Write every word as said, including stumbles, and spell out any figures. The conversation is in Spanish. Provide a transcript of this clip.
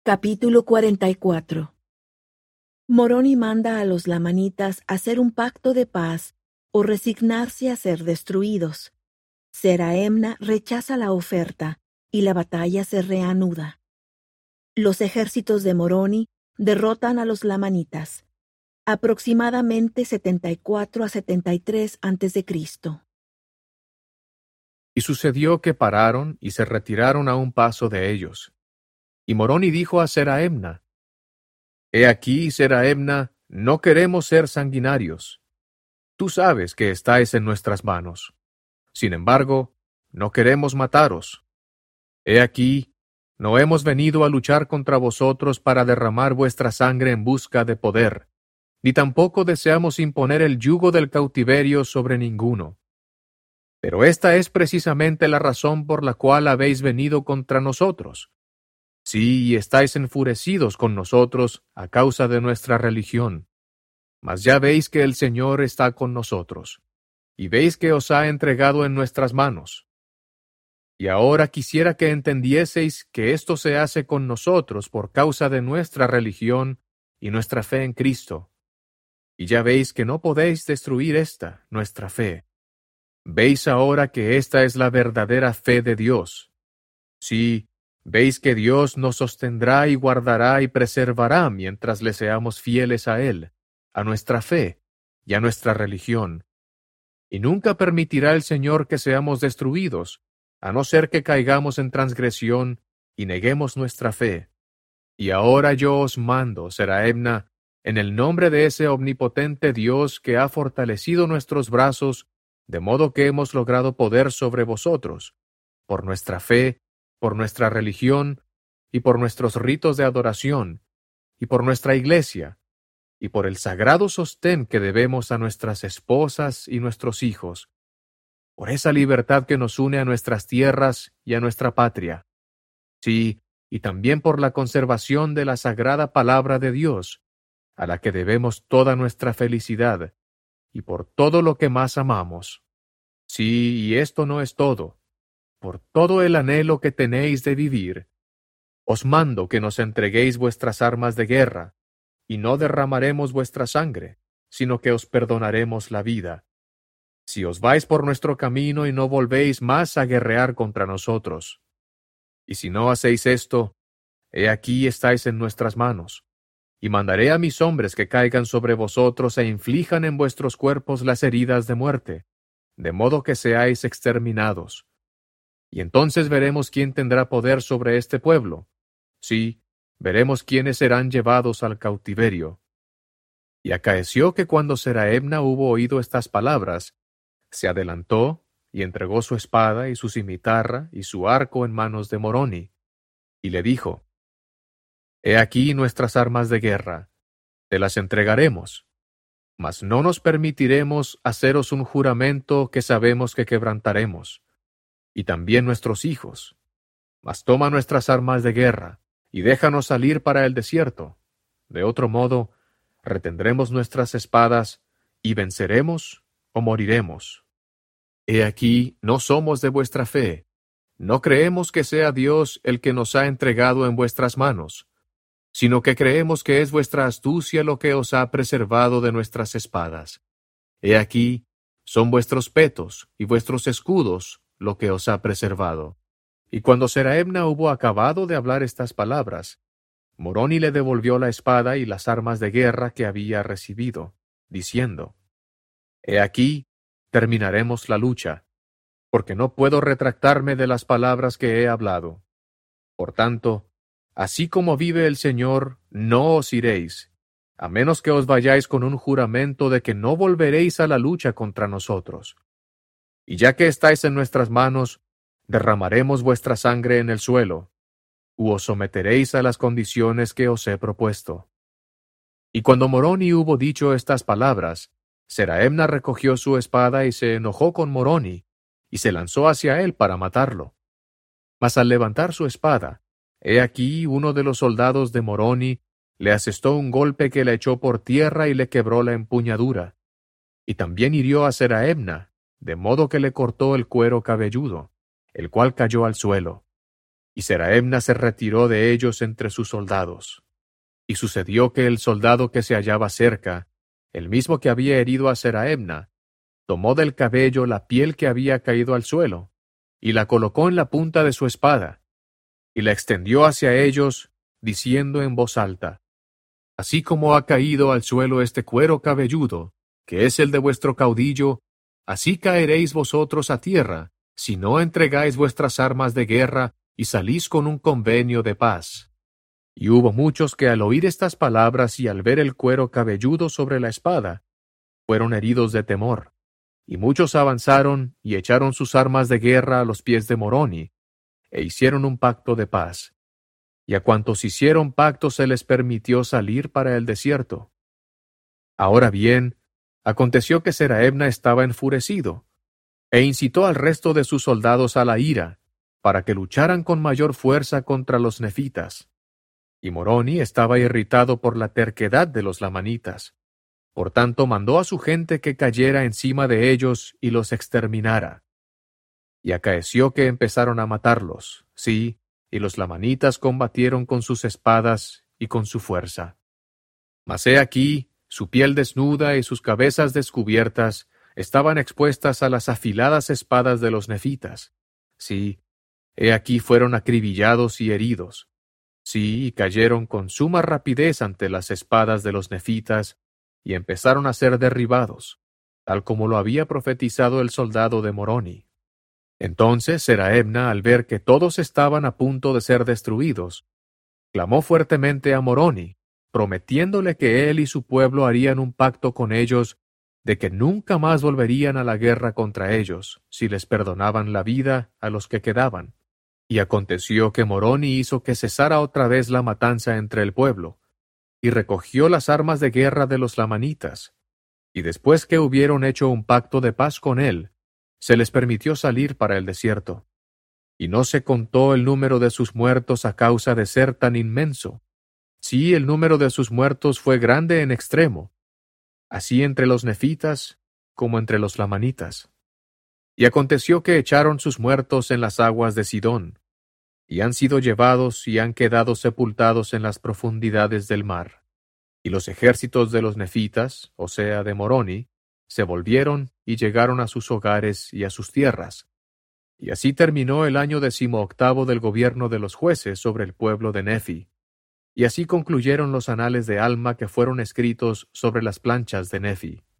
Capítulo cuarenta y cuatro. Moroni manda a los lamanitas hacer un pacto de paz o resignarse a ser destruidos. Seraemna rechaza la oferta y la batalla se reanuda. Los ejércitos de Moroni derrotan a los lamanitas, aproximadamente setenta y cuatro a setenta y tres antes de Cristo. Y sucedió que pararon y se retiraron a un paso de ellos. Y Moroni dijo a Seraemna: He aquí, Seraemna, no queremos ser sanguinarios. Tú sabes que estáis en nuestras manos. Sin embargo, no queremos mataros. He aquí, no hemos venido a luchar contra vosotros para derramar vuestra sangre en busca de poder, ni tampoco deseamos imponer el yugo del cautiverio sobre ninguno. Pero esta es precisamente la razón por la cual habéis venido contra nosotros. Sí, y estáis enfurecidos con nosotros a causa de nuestra religión. Mas ya veis que el Señor está con nosotros, y veis que os ha entregado en nuestras manos. Y ahora quisiera que entendieseis que esto se hace con nosotros por causa de nuestra religión y nuestra fe en Cristo. Y ya veis que no podéis destruir esta, nuestra fe. Veis ahora que esta es la verdadera fe de Dios. Sí, veis que Dios nos sostendrá y guardará y preservará mientras le seamos fieles a Él, a nuestra fe y a nuestra religión. Y nunca permitirá el Señor que seamos destruidos, a no ser que caigamos en transgresión y neguemos nuestra fe. Y ahora yo os mando, Seraemna, en el nombre de ese omnipotente Dios que ha fortalecido nuestros brazos, de modo que hemos logrado poder sobre vosotros, por nuestra fe, por nuestra religión, y por nuestros ritos de adoración, y por nuestra iglesia, y por el sagrado sostén que debemos a nuestras esposas y nuestros hijos, por esa libertad que nos une a nuestras tierras y a nuestra patria. Sí, y también por la conservación de la sagrada palabra de Dios, a la que debemos toda nuestra felicidad, y por todo lo que más amamos. Sí, y esto no es todo. Por todo el anhelo que tenéis de vivir, os mando que nos entreguéis vuestras armas de guerra, y no derramaremos vuestra sangre, sino que os perdonaremos la vida. Si os vais por nuestro camino y no volvéis más a guerrear contra nosotros. Y si no hacéis esto, he aquí estáis en nuestras manos, y mandaré a mis hombres que caigan sobre vosotros e inflijan en vuestros cuerpos las heridas de muerte, de modo que seáis exterminados. Y entonces veremos quién tendrá poder sobre este pueblo. Sí, veremos quiénes serán llevados al cautiverio. Y acaeció que cuando Seraemna hubo oído estas palabras, se adelantó y entregó su espada y su cimitarra y su arco en manos de Moroni, y le dijo: He aquí nuestras armas de guerra, te las entregaremos, mas no nos permitiremos haceros un juramento que sabemos que quebrantaremos, y también nuestros hijos. Mas toma nuestras armas de guerra, y déjanos salir para el desierto. De otro modo, retendremos nuestras espadas, y venceremos o moriremos. He aquí, no somos de vuestra fe, no creemos que sea Dios el que nos ha entregado en vuestras manos, sino que creemos que es vuestra astucia lo que os ha preservado de nuestras espadas. He aquí, son vuestros petos y vuestros escudos lo que os ha preservado. Y cuando Seraemna hubo acabado de hablar estas palabras, Moroni le devolvió la espada y las armas de guerra que había recibido, diciendo: He aquí, terminaremos la lucha, porque no puedo retractarme de las palabras que he hablado. Por tanto, así como vive el Señor, no os iréis, a menos que os vayáis con un juramento de que no volveréis a la lucha contra nosotros. Y ya que estáis en nuestras manos, derramaremos vuestra sangre en el suelo, u os someteréis a las condiciones que os he propuesto. Y cuando Moroni hubo dicho estas palabras, Seraemna recogió su espada y se enojó con Moroni, y se lanzó hacia él para matarlo. Mas al levantar su espada, he aquí uno de los soldados de Moroni le asestó un golpe que le echó por tierra y le quebró la empuñadura, y también hirió a Seraemna, de modo que le cortó el cuero cabelludo, el cual cayó al suelo. y Seraemna se retiró de ellos entre sus soldados. Y sucedió que el soldado que se hallaba cerca, el mismo que había herido a Seraemna, tomó del cabello la piel que había caído al suelo, y la colocó en la punta de su espada, y la extendió hacia ellos, diciendo en voz alta: Así como ha caído al suelo este cuero cabelludo, que es el de vuestro caudillo, así caeréis vosotros a tierra, si no entregáis vuestras armas de guerra y salís con un convenio de paz. Y hubo muchos que al oír estas palabras y al ver el cuero cabelludo sobre la espada, fueron heridos de temor. Y muchos avanzaron y echaron sus armas de guerra a los pies de Moroni, e hicieron un pacto de paz. Y a cuantos hicieron pacto se les permitió salir para el desierto. Ahora bien, aconteció que Seraemna estaba enfurecido, e incitó al resto de sus soldados a la ira, para que lucharan con mayor fuerza contra los nefitas. Y Moroni estaba irritado por la terquedad de los lamanitas. Por tanto mandó a su gente que cayera encima de ellos y los exterminara. Y acaeció que empezaron a matarlos, sí, y los lamanitas combatieron con sus espadas y con su fuerza. Mas he aquí, su piel desnuda y sus cabezas descubiertas estaban expuestas a las afiladas espadas de los nefitas. Sí, he aquí fueron acribillados y heridos. Sí, y cayeron con suma rapidez ante las espadas de los nefitas, y empezaron a ser derribados, tal como lo había profetizado el soldado de Moroni. Entonces Seraemna, al ver que todos estaban a punto de ser destruidos, clamó fuertemente a Moroni, prometiéndole que él y su pueblo harían un pacto con ellos de que nunca más volverían a la guerra contra ellos, si les perdonaban la vida a los que quedaban. Y aconteció que Moroni hizo que cesara otra vez la matanza entre el pueblo, y recogió las armas de guerra de los lamanitas, y después que hubieron hecho un pacto de paz con él, se les permitió salir para el desierto. Y no se contó el número de sus muertos a causa de ser tan inmenso. Sí, el número de sus muertos fue grande en extremo, así entre los nefitas como entre los lamanitas. Y aconteció que echaron sus muertos en las aguas de Sidón, y han sido llevados y han quedado sepultados en las profundidades del mar. Y los ejércitos de los nefitas, o sea, de Moroni, se volvieron y llegaron a sus hogares y a sus tierras. Y así terminó el año decimoctavo del gobierno de los jueces sobre el pueblo de Nefi. Y así concluyeron los anales de Alma que fueron escritos sobre las planchas de Nefi.